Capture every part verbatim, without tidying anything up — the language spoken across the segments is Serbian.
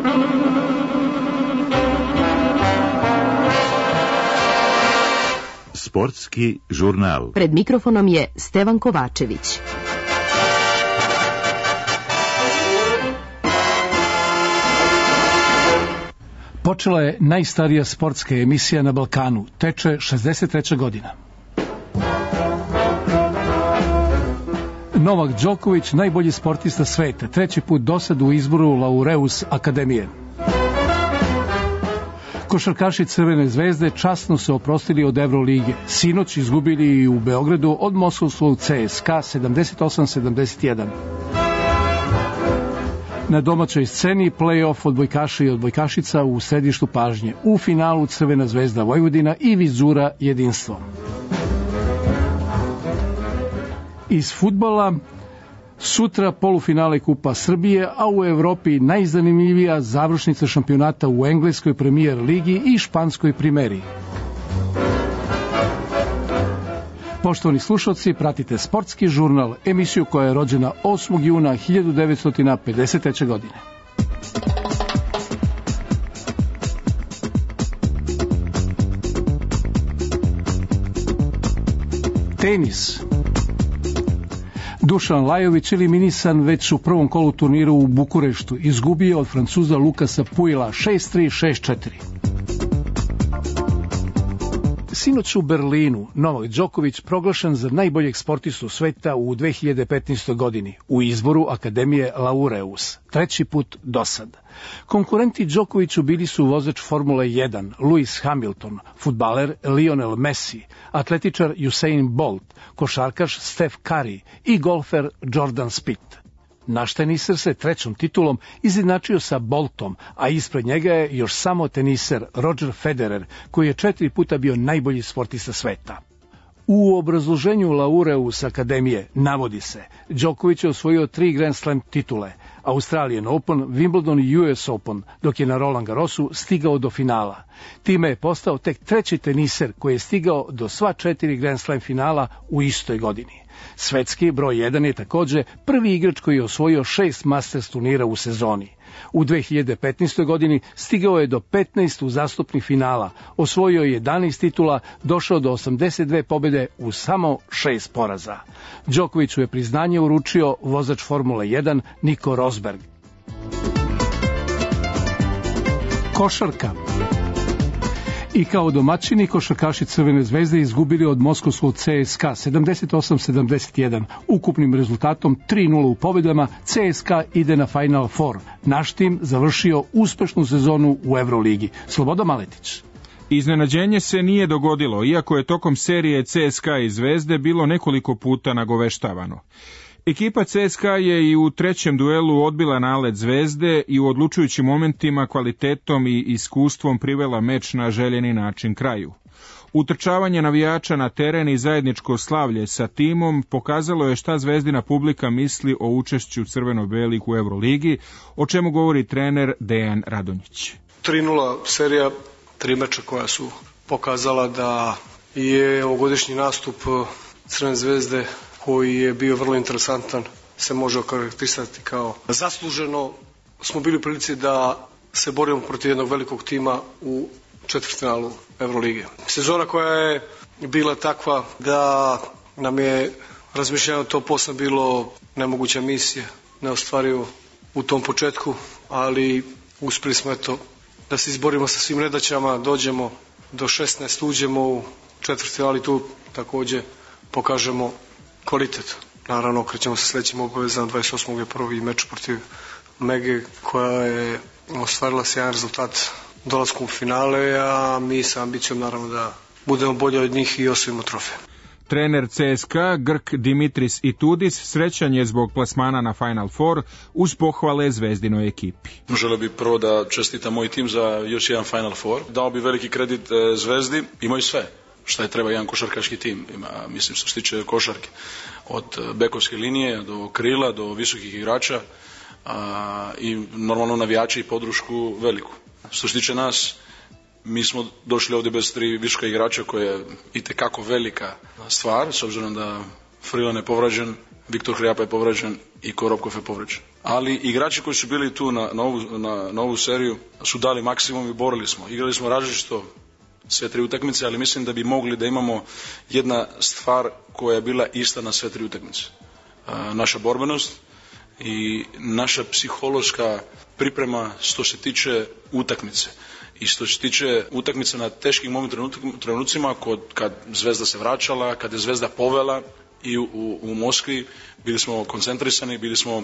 Sportski žurnal. Pred mikrofonom je Stevan Kovačević. Počela je najstarija sportska emisija na Balkanu, teče šezdeset treća godina. Novak Đoković, najbolji sportista sveta, treći put dosad u izboru Laureus Akademije. Košarkaši Crvene zvezde časno se oprostili od Evrolige. Sinoć izgubili i u Beogradu od moskovskog C S K A sedamdeset osam sedamdeset jedan. Na domaćoj sceni play-off odbojkaša i odbojkašica u središtu pažnje. U finalu Crvena zvezda Vojvodina i Vizura Jedinstvo. Iz fudbala sutra polufinale Kupa Srbije, a u Evropi najzanimljivija završnica šampionata u engleskoj Premier ligi i španskoj Primeri. Poštovani slušalci, pratite Sportski žurnal, emisiju koja je rođena osmog juna hiljadu devetsto pedeset treće. godine. Tenis. Dušan Lajović eliminisan već u prvom kolu turniru u Bukureštu. Izgubio od Francuza Lukasa Puila šest tri šest četiri. Sinoć u Berlinu Novak Đoković proglašen za najboljeg sportistu sveta u dve hiljade petnaestoj. godini u izboru Akademije Laureus, treći put dosad. Konkurenti Đokoviću bili su vozač Formule jedan Lewis Hamilton, fudbaler Lionel Messi, atletičar Usain Bolt, košarkaš Steph Curry i golfer Jordan Spieth. Naš teniser se trećom titulom izjednačio sa Boltom, a ispred njega je još samo teniser Roger Federer, koji je četiri puta bio najbolji sportista sveta. U obrazloženju Laureus Akademije navodi se: Đoković je osvojio tri Grand Slam titule, Australian Open, Wimbledon i U S Open, dok je na Roland Garrosu stigao do finala. Time je postao tek treći teniser koji je stigao do sva četiri Grand Slam finala u istoj godini. Svetski broj jedan je također prvi igrač koji je osvojio šest Masters turnira u sezoni. U dve hiljade petnaestoj. godini stigao je do petnaest uzastopnih finala, osvojio je jedanaest titula, došao do osamdeset dve pobjede u samo šest poraza. Đokoviću je priznanje uručio vozač Formule jedan Nico Rosberg. Košarka. I kao domaćini košarkaši Crvene zvezde izgubili od moskovskog C S K A sedamdeset osam sedamdeset jedan. Ukupnim rezultatom tri nula u pobjedama C S K A ide na Final Four. Naš tim završio uspešnu sezonu u Evroligi. Sloboda Maletić. Iznenađenje se nije dogodilo, iako je tokom serije C S K A i Zvezde bilo nekoliko puta nagoveštavano. Ekipa C S K A je i u trećem duelu odbila nalet Zvezde i u odlučujućim momentima kvalitetom i iskustvom privela meč na željeni način kraju. Utrčavanje navijača na teren i zajedničko slavlje sa timom pokazalo je šta zvezdina publika misli o učešću crveno-belih u Euroligi, o čemu govori trener Dejan Radonjić. tri nula serija, tri meča koja su pokazala da je ovogodišnji nastup Crvene zvezde, koji je bio vrlo interesantan, se može okarakterisati kao zasluženo. Smo bili u prilici da se borimo protiv jednog velikog tima u četvrtfinalu Evrolige. Sezona koja je bila takva da nam je razmišljeno to posle bilo nemoguća misija, neostvarivo u tom početku, ali uspjeli smo eto da se izborimo sa svim nedaćama, dođemo do šesnaest, uđemo u četvrtfinal i tu također pokažemo kvalitet. Naravno, okrećemo se sljedećim obavezama. dvadeset osmog je prvi meč protiv Mege, koja je ostvarila sjajan rezultat dolaskom u finale, a mi sa ambicijom naravno da budemo bolji od njih i osvojimo trofej. Trener C S K A Grk Dimitris Itudis srećan je zbog plasmana na Final Four uz pohvale zvezdinoj ekipi. Želeo bih prvo da čestitam moj tim za još jedan Final Four. Dao bih veliki kredit Zvezdi, imaju sve šta je treba jedan košarkaški tim. Ima, mislim, što se tiče košarke, od bekovske linije do krila, do visokih igrača a, i normalno navijača i podršku veliku. Što se tiče nas, mi smo došli ovdje bez tri visoka igrača, koja je itekako velika stvar, s obzirom da Freeland je povrađen, Viktor Hrijapa je povređen i Korobkov je povređen. Ali igrači koji su bili tu na, na, ovu, na, na ovu seriju su dali maksimum i borili smo. Igrali smo različito sve tri utakmice, ali mislim da bi mogli da imamo jedna stvar koja je bila ista na sve tri utakmice. E, naša borbenost i naša psihološka priprema što se tiče utakmice. I što se tiče utakmice na teškim momentima, trenucima, kod, kad Zvezda se vraćala, kad je Zvezda povela i u, u, u Moskvi, bili smo koncentrisani, bili smo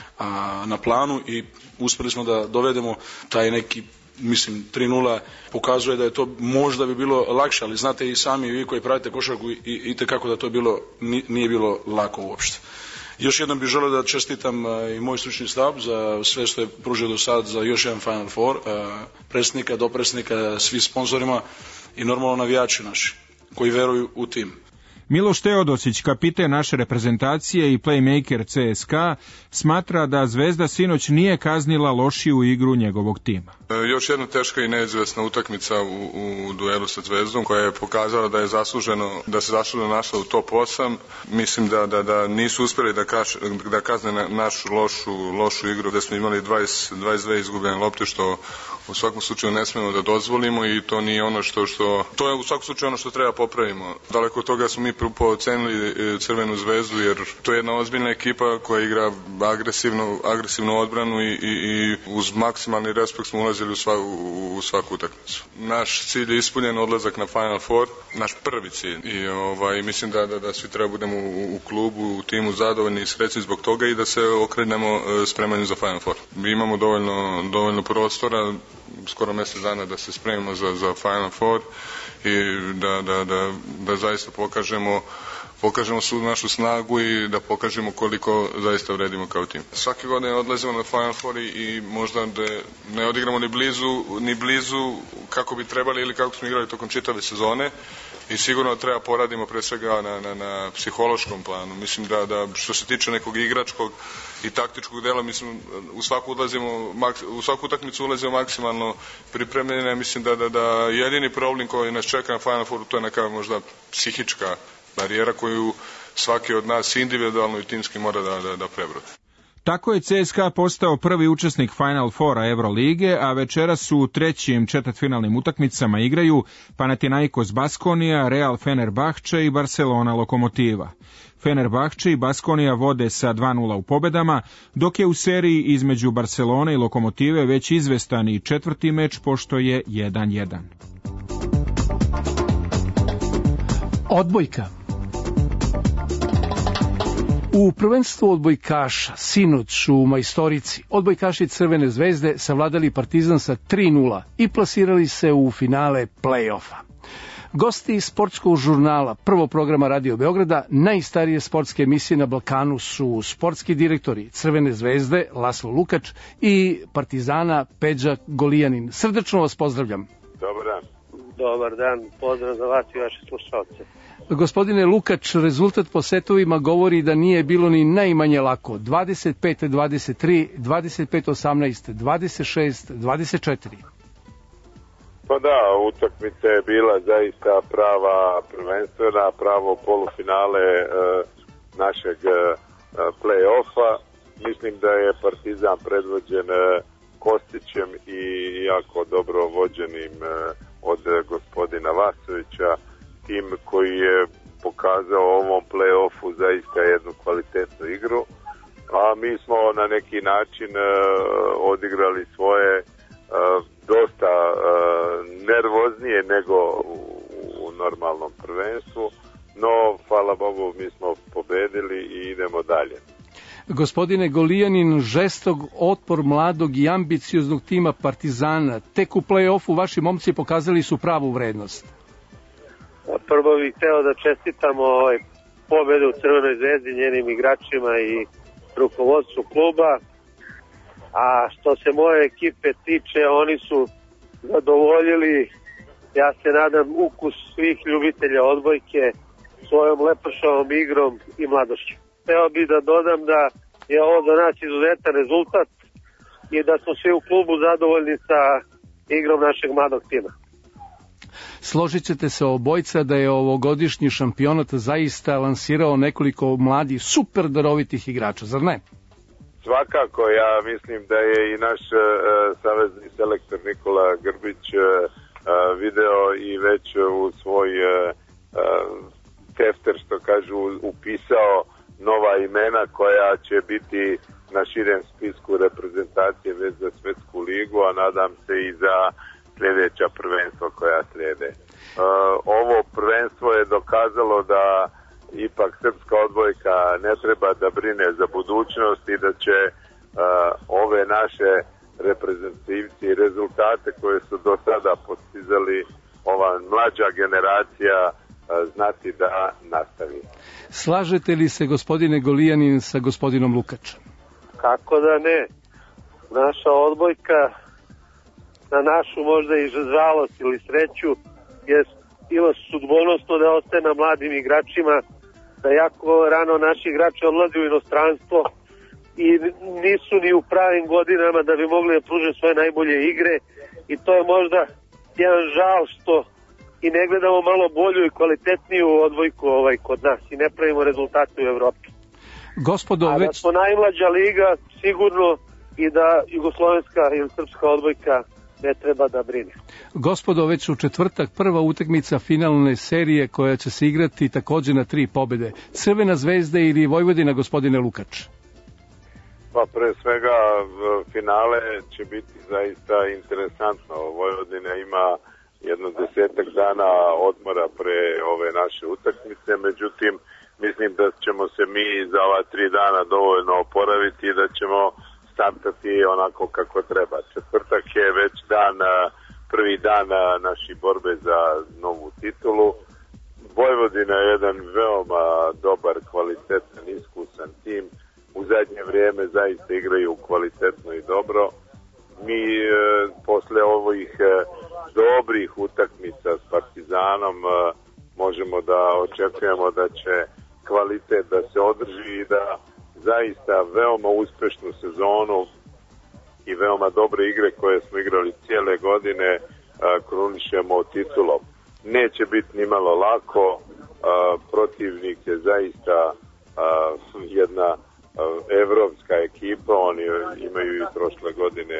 a, na planu i uspjeli smo da dovedemo taj neki, mislim, tri nula pokazuje da je to možda bi bilo lakše, ali znate i sami vi koji pratite košarku i, i tekako da to je bilo, nije bilo lako uopšte. Još jednom bih želeo da čestitam i moj stručni štab za sve što je pružio do sad za još jedan Final Four, predsjednika, dopredsjednika, svi sponsorima i normalno navijači naši koji veruju u tim. Miloš Teodosić, kapiten naše reprezentacije i playmaker C S K A, smatra da Zvezda sinoć nije kaznila lošiju igru njegovog tima. E, još jedna teška i neizvesna utakmica u, u duelu sa Zvezdom koja je pokazala da je zasluženo, da se zasluženo našla u top osam. Mislim da, da, da nisu uspjeli da, kaš, da kazne na našu lošu, lošu igru, da smo imali dvadeset, dvadeset dve izgubljene lopte, što u svakom slučaju ne smemo da dozvolimo i to nije ono što, što to je u svakom slučaju ono što treba popravimo. Daleko od toga smo mi prvo ocenili Crvenu Zvezdu jer to je jedna ozbiljna ekipa koja igra agresivnu, agresivnu odbranu i, i, i uz maksimalni respekt smo ulazili u, sva, u, u svaku utakmicu. Naš cilj je ispunjen, odlazak na Final Four, naš prvi cilj i ovaj, mislim da, da, da svi treba budemo u, u klubu, u timu zadovoljni i srećni zbog toga i da se okrenemo spremanju za Final Four. Mi imamo dovoljno, dovoljno prostora, skoro mjesec dana da se spremimo za, za Final Four i da, da, da, da zaista pokažemo pokažemo svu našu snagu i da pokažemo koliko zaista vredimo kao tim. Svake godine odlazimo na Final Four i možda da ne odigramo ni blizu, ni blizu kako bi trebali ili kako smo igrali tokom čitave sezone i sigurno treba poradimo pre svega na, na, na psihološkom planu. Mislim da, da što se tiče nekog igračkog i taktičkog dela, mislim u svaku ulazimo, u svaku utakmicu ulazimo maksimalno pripremljene. Mislim da, da, da jedini problem koji nas čeka na Final Fouru to je neka možda psihička barijera koju svaki od nas individualno i timski mora da, da, da prebrode. Tako je C S K A postao prvi učesnik Final Fora Evrolige, a večeras su u trećim četvrtfinalnim utakmicama igraju Panathinaikos Baskonija, Real Fenerbahče i Barcelona Lokomotiva. Fenerbahče i Baskonija vode sa dva nula u pobedama, dok je u seriji između Barcelone i Lokomotive već izvestan i četvrti meč pošto je jedan jedan. Odbojka. U prvenstvu odbojkaša sinoć u Majstorici odbojkaši Crvene Zvezde savladali Partizan sa tri nula i plasirali se u finale play-offa. Gosti sportskog žurnala Prvog programa Radio Beograda, najstarije sportske emisije na Balkanu, su sportski direktori Crvene Zvezde Laslo Lukač i Partizana Peđa Golijanin. Srdačno vas pozdravljam. Dobar dan. Dobar dan, pozdrav za vas i vaše slušalce. Gospodine Lukač, rezultat po setovima govori da nije bilo ni najmanje lako. dvadeset pet dvadeset tri, dvadeset pet osamnaest, dvadeset šest dvadeset četiri. Pa da, utakmica je bila zaista prava prvenstvena, pravo polufinale e, našeg e, play-offa. Mislim da je Partizan predvođen e, Kostićem i jako dobro vođenim e, od gospodina Vasovića, tim koji je pokazao u ovom play-offu zaista jednu kvalitetnu igru, a mi smo na neki način e, odigrali svoje e, dosta e, nervoznije nego u, u normalnom prvenstvu, no hvala Bogu mi smo pobedili i idemo dalje. Gospodine Golijanin, žestog otpor mladog i ambicioznog tima Partizana, tek u play-offu vaši momci pokazali su pravu vrednost. Prvo bih hteo da čestitam ovaj pobedu u Crvenoj Zvezdi, njenim igračima i rukovodstvu kluba. A što se moje ekipe tiče, oni su zadovoljili, ja se nadam, ukus svih ljubitelja odbojke svojom lepršavom igrom i mladošću. Hteo bih da dodam da je ovo za nas izuzetan rezultat i da smo svi u klubu zadovoljni sa igrom našeg mladog tima. Složit ćete se obojca da je ovogodišnji šampionat zaista lansirao nekoliko mladih, super darovitih igrača, zar ne? Svakako, ja mislim da je i naš uh, savezni selektor Nikola Grbić uh, video i već u svoj uh, uh, tefter, što kažu, upisao nova imena koja će biti na širem spisku reprezentacije već za svetsku ligu, a nadam se i za sljedeća prvenstva koja slijede. Uh, ovo prvenstvo je dokazalo da ipak srpska odbojka ne treba da brine za budućnost i da će uh, ove naše reprezentativci i rezultate koje su do sada postizali ova mlađa generacija uh, znati da nastavi. Slažete li se, gospodine Golijanin, sa gospodinom Lukačem? Kako da ne? Naša odbojka, na našu možda i žalost ili sreću, je ima sudbonosno da ostaje na mladim igračima, da jako rano naši igrači odlaze u inostranstvo i nisu ni u pravim godinama da bi mogli da pruže svoje najbolje igre, i to je možda jedan žal što i ne gledamo malo bolju i kvalitetniju odbojku ovaj kod nas i ne pravimo rezultate u Evropi. Gospodo, A već... da smo najmlađa liga, sigurno i da jugoslovenska ili srpska odbojka ne treba da brine. Gospodo, već u četvrtak prva utakmica finalne serije koja će se igrati također na tri pobjede. Crvena zvezda ili Vojvodina, gospodine Lukač? Pa pre svega finale će biti zaista interesantno. Vojvodina ima jedno desetak dana odmora pre ove naše utakmice, međutim mislim da ćemo se mi za ova tri dana dovoljno oporaviti i da ćemo startati onako kako treba. Četvrtak je već dan, prvi dan naše borbe za novu titulu. Vojvodina je jedan veoma dobar, kvalitetan, iskusan tim. U zadnje vrijeme zaista igraju kvalitetno i dobro. Mi e, posle ovih e, dobrih utakmica s Partizanom e, možemo da očekujemo da će kvalitet da se održi i da zaista veoma uspešnu sezonu i veoma dobre igre koje smo igrali cijele godine a, krunišemo titulom. Neće biti ni malo lako, a, protivnik je zaista a, jedna a, evropska ekipa, oni imaju i prošle godine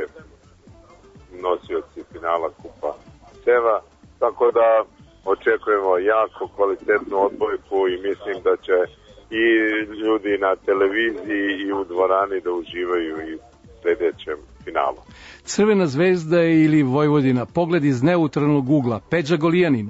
nosioci finala Kupa Seva, tako da očekujemo jako kvalitetnu odbojku i mislim da će i ljudi na televiziji i u dvorani da uživaju i u sljedećem finalu. Crvena zvezda ili Vojvodina, pogled iz neutralnog ugla, Peđa Golijanin.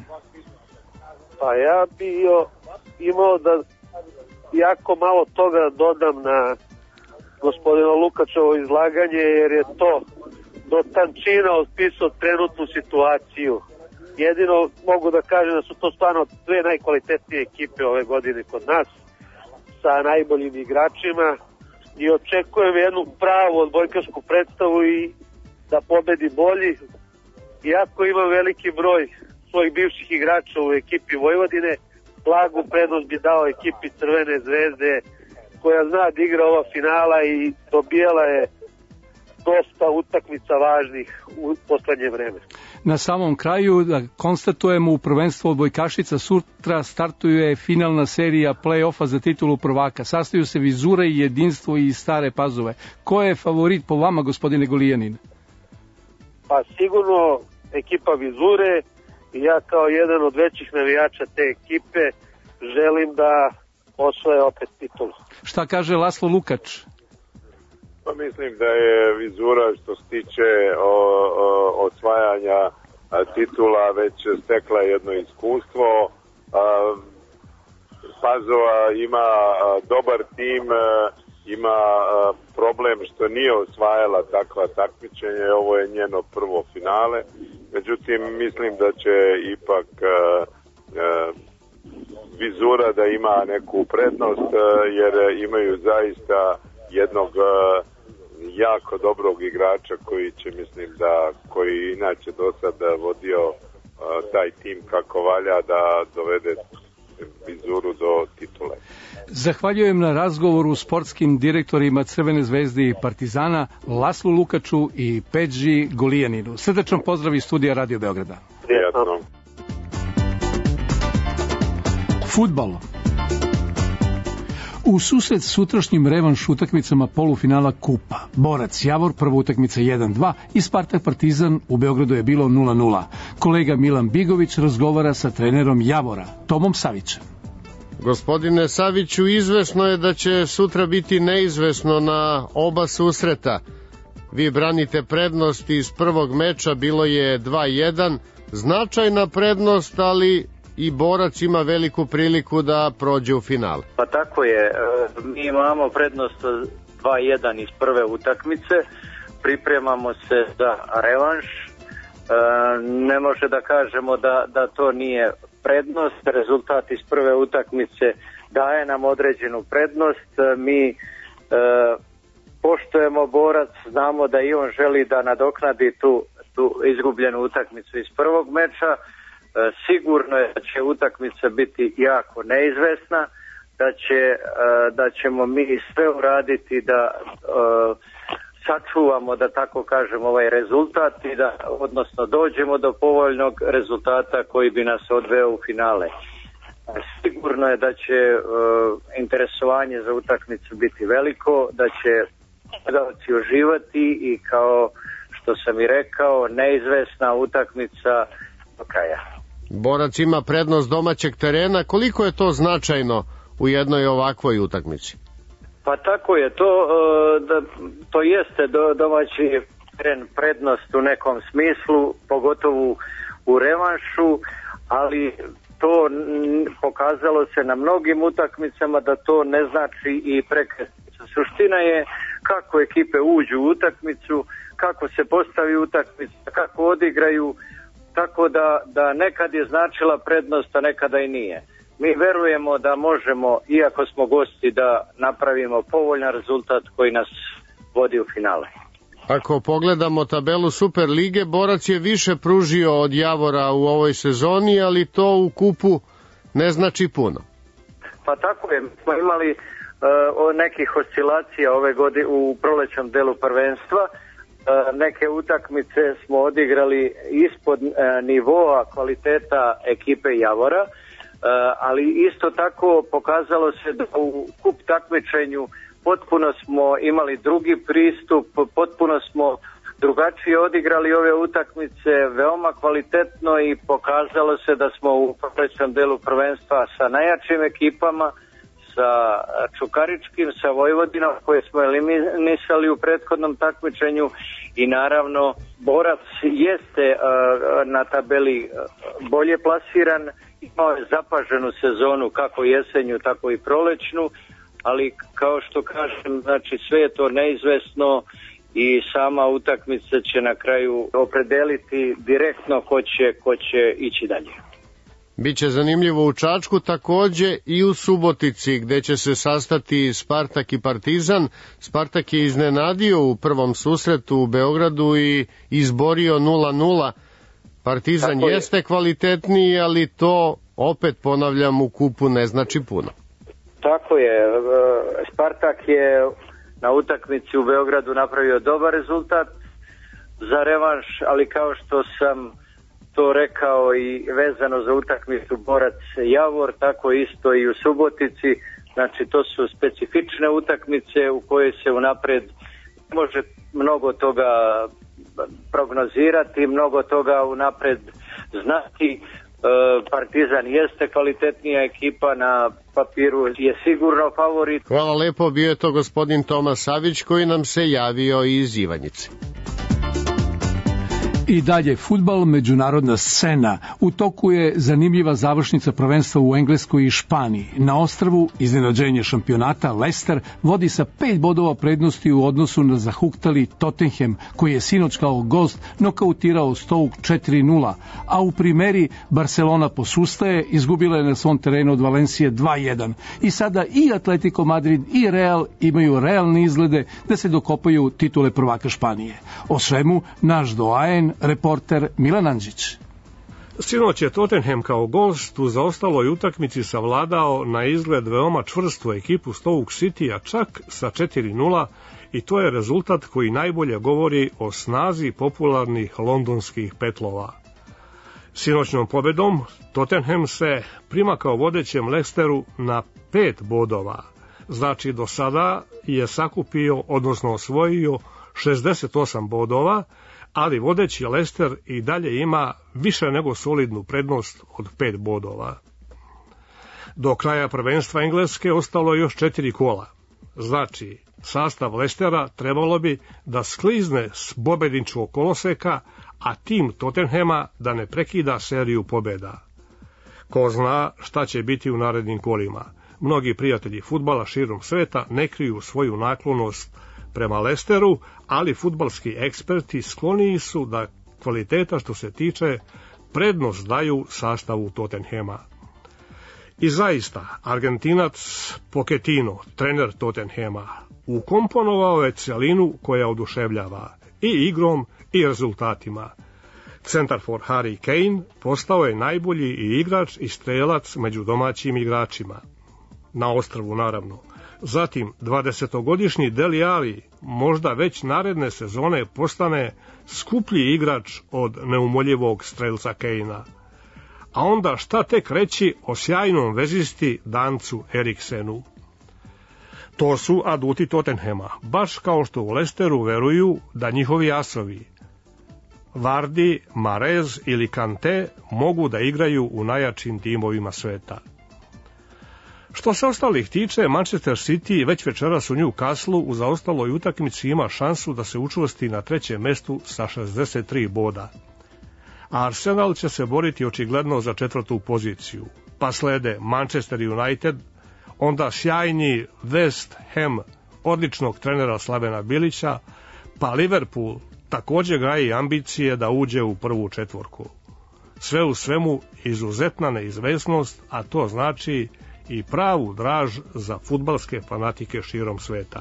Pa ja bi imao da jako malo toga dodam na gospodina Lukačevo izlaganje, jer je to do tančina opisao trenutnu situaciju. Jedino mogu da kažem da su to stvarno dve najkvalitetnije ekipe ove godine kod nas, sa najboljim igračima, i očekujem jednu pravu odbojkašku predstavu i da pobedi bolji. Iako imam veliki broj svojih bivših igrača u ekipi Vojvodine, blagu prednost bi dao ekipi Crvene zvezde, koja zna da igra ova finala i dobijala je dosta utakmica važnih u poslednje vreme. Na samom kraju da konstatujemo, u prvenstvu odbojkašica sutra startuje finalna serija play-offa za titulu prvaka. Sastaju se Vizura i Jedinstvo i Stare Pazove. Ko je favorit po vama, gospodine Golijanin? Pa sigurno ekipa Vizure, i ja kao jedan od većih navijača te ekipe želim da osvoje opet titulu. Šta kaže Laslo Lukač? Pa mislim da je Vizura što se tiče o, o, osvajanja a, titula već stekla jedno iskustvo. A, Pazova ima a, dobar tim, a, ima a, problem što nije osvajala takva takmičenja, ovo je njeno prvo finale. Međutim, mislim da će ipak a, a, Vizura da ima neku prednost, a, jer imaju zaista jednog a, jako dobrog igrača koji će, mislim da, koji inače do sada vodio uh, taj tim kako valja da dovede Vizuru do titule. Zahvaljujem na razgovoru sportskim direktorima Crvene zvezde i Partizana, Laslu Lukaču i Peđi Golijaninu. Srdačan pozdrav iz studija Radio Beograda. Prijatno. Fudbal. U susret sutrašnjim revanš utakmicama polufinala Kupa, Borac Javor prva utakmica jedan dva i Spartak Partizan u Beogradu je bilo nula nula. Kolega Milan Bigović razgovara sa trenerom Javora, Tomom Savićem. Gospodine Saviću, izvesno je da će sutra biti neizvesno na oba susreta. Vi branite prednost iz prvog meča, bilo je dva jedan, značajna prednost, ali i Borac ima veliku priliku da prođe u final. Pa tako je, mi imamo prednost dva jedan iz prve utakmice, pripremamo se za revanš, ne može da kažemo da, da to nije prednost, rezultat iz prve utakmice daje nam određenu prednost, mi e, poštujemo Borac, znamo da i on želi da nadoknadi tu, tu izgubljenu utakmicu iz prvog meča. Sigurno je da će utakmica biti jako neizvesna, da, će, da ćemo mi sve uraditi da uh, sačuvamo, da tako kažem, ovaj rezultat i da, odnosno dođemo do povoljnog rezultata koji bi nas odveo u finale. Sigurno je da će uh, interesovanje za utakmicu biti veliko, da će gledalci uživati i kao što sam i rekao, neizvesna utakmica do kraja. Borac ima prednost domaćeg terena. Koliko je to značajno u jednoj ovakvoj utakmici? Pa tako je to, da, to jeste do, domaći teren prednost u nekom smislu, pogotovo u revanšu, ali to pokazalo se na mnogim utakmicama da to ne znači i prekretnica. Suština je kako ekipe uđu u utakmicu, kako se postavi utakmica, kako odigraju, tako da, da nekad je značila prednost, a nekada i nije. Mi verujemo da možemo, iako smo gosti, da napravimo povoljan rezultat koji nas vodi u finale. Ako pogledamo tabelu Super lige, Borac je više pružio od Javora u ovoj sezoni, ali to u kupu ne znači puno. Pa tako je, smo imali uh, nekih oscilacija ove godine u prolećnom delu prvenstva. Neke utakmice smo odigrali ispod nivoa kvaliteta ekipe Javora, ali isto tako pokazalo se da u kup takmičenju potpuno smo imali drugi pristup, potpuno smo drugačije odigrali ove utakmice, veoma kvalitetno i pokazalo se da smo u prolećnom delu prvenstva sa najjačim ekipama, sa Čukaričkim, sa Vojvodinom koje smo eliminisali u prethodnom takmičenju i naravno Borac jeste uh, na tabeli uh, bolje plasiran, imao je zapaženu sezonu kako jesenju tako i prolećnu, ali kao što kažem, znači sve je to neizvesno i sama utakmica će na kraju opredeliti direktno ko će, ko će ići dalje. Biće zanimljivo u Čačku, takođe i u Subotici, gde će se sastati Spartak i Partizan. Spartak je iznenadio u prvom susretu u Beogradu i izborio nula nula. Partizan je. jeste kvalitetniji, ali to, opet ponavljam, u kupu ne znači puno. Tako je. Spartak je na utakmici u Beogradu napravio dobar rezultat za revanš, ali kao što sam to rekao i vezano za utakmicu Borac Javor, tako isto i u Subotici. Znači to su specifične utakmice u koje se unapred može mnogo toga prognozirati, mnogo toga unapred znati. Partizan jeste kvalitetnija ekipa, na papiru je sigurno favorit. Hvala lepo, bio je to gospodin Toma Savić koji nam se javio iz Ivanjice. I dalje fudbal, međunarodna scena. U toku je zanimljiva završnica prvenstva u Engleskoj i Španiji. Na ostrvu iznenađenje šampionata Leicester vodi sa pet bodova prednosti u odnosu na zahuktali Tottenham, koji je sinoć kao gost nokautirao Stoke četiri nula, a u primeri Barcelona posustaje, izgubila je na svom terenu od Valencije dva jedan. I sada i Atletico Madrid i Real imaju realne izglede da se dokopaju titule prvaka Španije. O svemu naš doajen, reporter Milan Andžić. Sinoć je Tottenham kao gost u zaostaloj utakmici savladao na izgled veoma čvrstu ekipu Stoke City-a čak sa četiri nula i to je rezultat koji najbolje govori o snazi popularnih londonskih petlova. Sinoćnom pobedom Tottenham se prima kao vodećem Leicesteru na pet bodova. Znači do sada je sakupio, odnosno osvojio šezdeset osam bodova, ali vodeći Leicester i dalje ima više nego solidnu prednost od pet bodova. Do kraja prvenstva Engleske ostalo je još četiri kola. Znači, sastav Leicestera trebalo bi da sklizne s pobedničkog koloseka, a tim Tottenhama da ne prekida seriju pobeda. Ko zna šta će biti u narednim kolima. Mnogi prijatelji fudbala širom sveta ne kriju svoju naklonost prema Leicesteru, ali fudbalski eksperti skloniji su da kvaliteta što se tiče prednost daju sastavu Tottenhama. I zaista, Argentinac Pochettino, trener Tottenhama, ukomponovao je celinu koja oduševljava i igrom i rezultatima. Centarfor Harry Kane postao je najbolji i igrač i strelac među domaćim igračima. Na ostrvu, naravno. Zatim, dvadesetogodišnji Dele Alli možda već naredne sezone postane skuplji igrač od neumoljivog strelca Kanea. A onda šta tek reći o sjajnom vezisti Dancu Eriksenu? To su aduti Tottenhama, baš kao što u Leicesteru veruju da njihovi asovi Vardy, Mahrez ili Kanté mogu da igraju u najjačim timovima sveta. Što se ostalih tiče, Manchester City već večeras u Newcastle u zaostaloj utakmici ima šansu da se učvrsti na trećem mestu sa šezdeset tri boda. A Arsenal će se boriti očigledno za četvrtu poziciju, pa slede Manchester United, onda sjajni West Ham odličnog trenera Slavena Bilića, pa Liverpool također gaji ambicije da uđe u prvu četvorku. Sve u svemu izuzetna neizvesnost, a to znači i pravu draž za fudbalske fanatike širom sveta.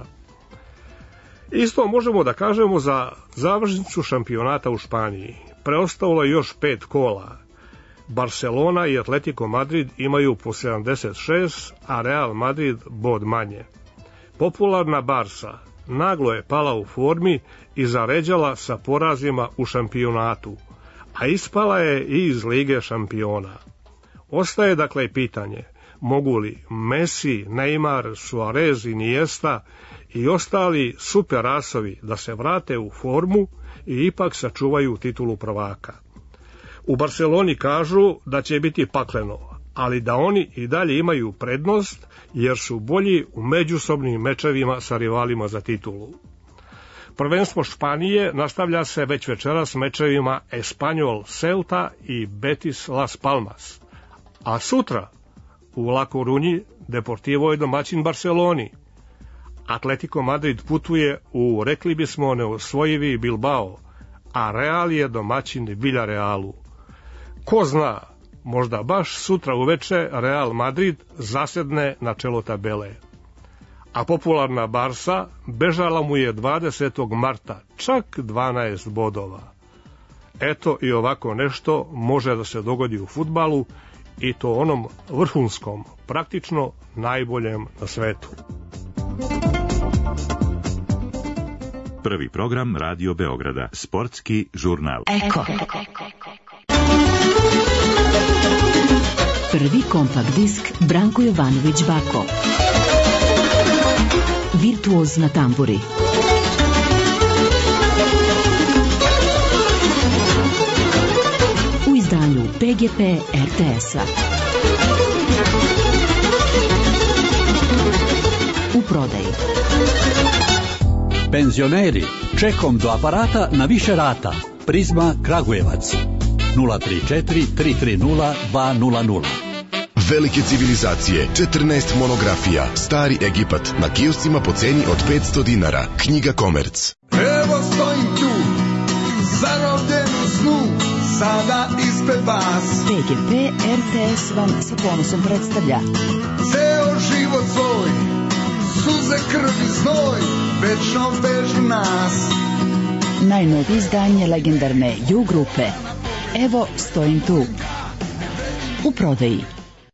Isto možemo da kažemo za završnicu šampionata u Španiji. Preostalo je još pet kola. Barcelona i Atletico Madrid imaju po sedamdeset šest, a Real Madrid bod manje. Popularna Barsa naglo je pala u formi i zaređala sa porazima u šampionatu, a ispala je i iz Lige šampiona. Ostaje dakle pitanje, mogu li Messi, Neymar, Suarez, Iniesta i ostali superasovi da se vrate u formu i ipak sačuvaju titulu prvaka. U Barceloni kažu da će biti pakleno, ali da oni i dalje imaju prednost jer su bolji u međusobnim mečevima sa rivalima za titulu. Prvenstvo Španije nastavlja se već večeras mečevima Espanyol Ceuta i Betis Las Palmas, a sutra u La Corunji Deportivo je domaćin Barceloni. Atletico Madrid putuje u, rekli bismo, neosvojivi Bilbao, a Real je domaćin Villarealu. Ko zna, možda baš sutra uveče Real Madrid zasedne na čelo tabele. A popularna Barsa bežala mu je dvadesetog marta, čak dvanaest bodova. Eto i ovako nešto može da se dogodi u fudbalu, i to onom vrhunskom, praktično najboljem na svetu. Prvi program Radio Beograda, sportski žurnal. Eko. Prvi kompakt disk Branko Jovanović Bako. Virtuoz na tamburi. U izdanju P G P R T S-a. U prodaji. Penzioneri, čekom do aparata na više rata. Prizma Kragujevac. nula tri četiri tri tri nula dva nula nula. Velike civilizacije, četrnaest monografija, Stari Egipat, na kioscima po ceni od petsto dinara. Knjiga Komerc. Evo stojim tu, zarobljen u snu, sada ispred vas. P G P R T S vam sa ponosom predstavlja Ceo život svoj, suze, krvi, znoj, večno vežu nas. najnovije izdanje legendarne Ju grupe. Evo stojim tu. U prodaji.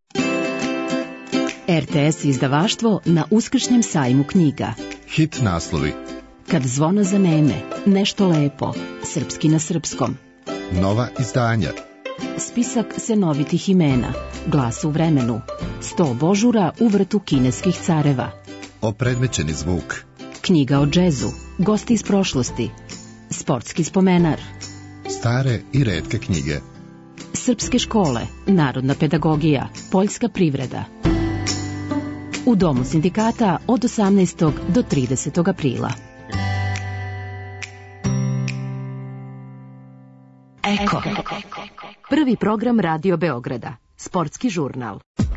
R T S izdavaštvo na uskršnjem sajmu knjiga. Hit naslovi. Kad zvona zaneme, nešto lepo, srpski na srpskom. Nova izdanja. Spisak senovitih imena, Glas u vremenu, sto božura u vrtu kineskih careva, Opredmećeni zvuk, knjiga o džezu, Gosti iz prošlosti, Sportski spomenar, Stare i retke knjige, Srpske škole, Narodna pedagogija, Poljska privreda. U Domu sindikata od osamnaestog do tridesetog aprila. Eko. Prvi program Radio Beograda. Sportski žurnal.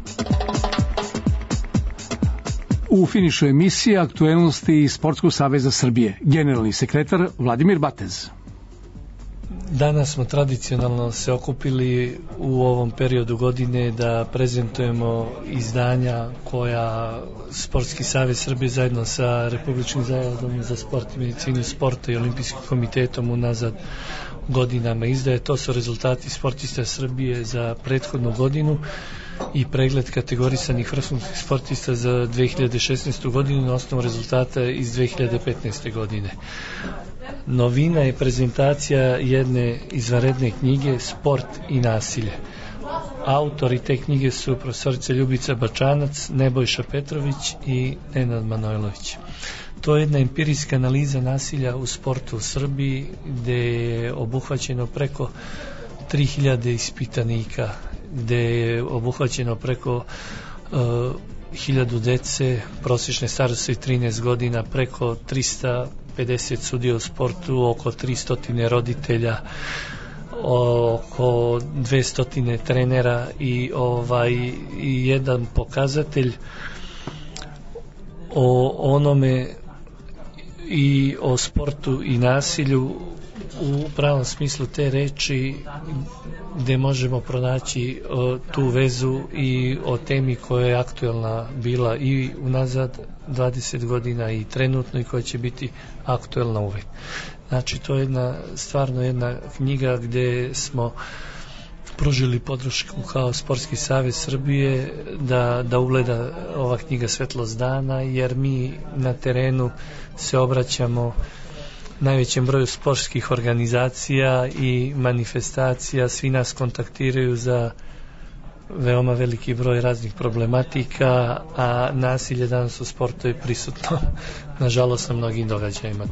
U finišu emisije aktuelnosti Sportskog saveza Srbije. Generalni sekretar Vladimir Batez. Danas smo tradicionalno se okupili u ovom periodu godine da prezentujemo izdanja koja Sportski savez Srbije zajedno sa Republičkim zavodom za sport i medicinu sporta i Olimpijskim komitetom unazad godinama izdaje. To su rezultati sportista Srbije za prethodnu godinu i pregled kategorisanih vrhunskih sportista za dve hiljade šesnaestu godinu na osnovu rezultata iz dve hiljade petnaeste godine. Novina je prezentacija jedne izvanredne knjige Sport i nasilje. Autori te knjige su profesorica Ljubica Bačanac, Nebojša Petrović i Nenad Manojlović. To je jedna empirijska analiza nasilja u sportu u Srbiji, gde je obuhvaćeno preko tri hiljade ispitanika, gde je obuhvaćeno preko uh, hiljadu dece, prosječne starosti trinaest godina, preko trista pedeset sudija u sportu, oko tristo roditelja, oko dvesta trenera i ovaj i jedan pokazatelj o onome i o sportu i nasilju u pravom smislu te reči, gde možemo pronaći o, tu vezu i o temi koja je aktuelna bila i unazad dvadeset godina i trenutno i koja će biti aktuelna uvek. Znači, to je jedna, stvarno jedna knjiga gde smo pružili podršku kao Sportski savez Srbije da, da ugleda ova knjiga svetlost dana, jer mi na terenu se obraćamo najvećem broju sportskih organizacija i manifestacija. Svi nas kontaktiraju za veoma veliki broj raznih problematika, a nasilje danas u sportu je prisutno, nažalost, na mnogim događajima.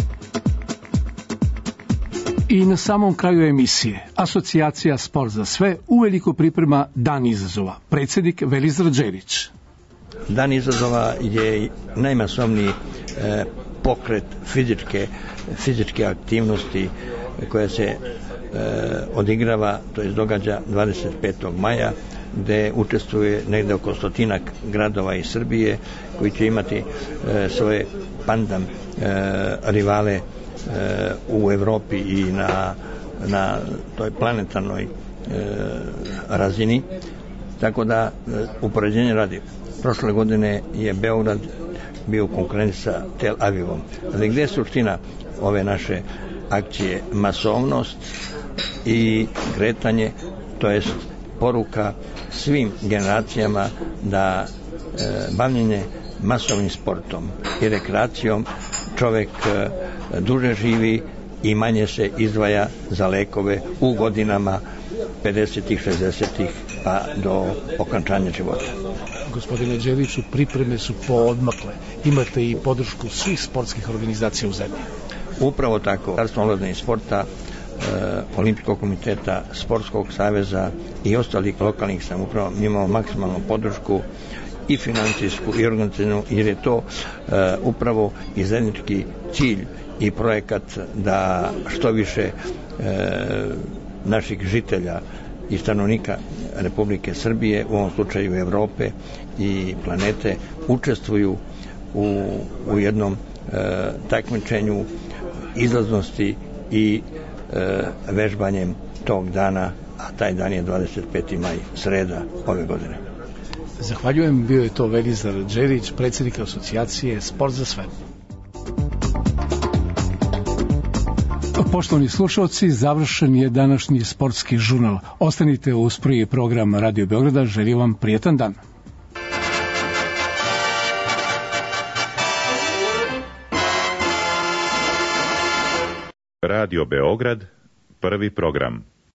I na samom kraju emisije, Asocijacija Sport za sve uveliko priprema Dan izazova. Predsjednik Velizar Đerić. Dan izazova je najmasovniji e, pokret fizičke, fizičke aktivnosti koja se e, odigrava, to je događa dvadeset petog maja, gde učestvuje negde oko stotinak gradova iz Srbije koji će imati e, svoje pandam e, rivale e, u Evropi i na, na toj planetarnoj e, razini. Tako da, e, upoređenje radi, prošle godine je Beograd bio u konkurenciji sa Tel Avivom. Ali gde je suština ove naše akcije? Masovnost i kretanje, to jest poruka svim generacijama da e, bavljenje masovnim sportom i rekreacijom čovek e, duže živi i manje se izdvaja za lekove u godinama pedesetih, šezdesetih pa do okončanja života. Gospodine Đeliću, pripreme su poodmakle. Imate i podršku svih sportskih organizacija u zemlji. Upravo tako. Ministarstvo omladine i sporta, e, Olimpijskog komiteta, Sportskog saveza i ostalih lokalnih samouprava imamo maksimalnu podršku i financijsku i organizacijnu, jer je to e, upravo i zajednički cilj i projekat da što više e, naših žitelja i stanovnika Republike Srbije, u ovom slučaju Evrope i planete, učestvuju u, u jednom e, takmičenju izlaznosti i e, vežbanjem tog dana, a taj dan je dvadeset peti maj, sreda ove godine. Zahvaljujem, bio je to Velizar Đerić, predsjednik Asocijacije Sport za sve. Poštovani slušalci, završen je današnji sportski žurnal. Ostanite uz prvi program Radio Beograda, želim vam prijetan dan. Radio Beograd, prvi program.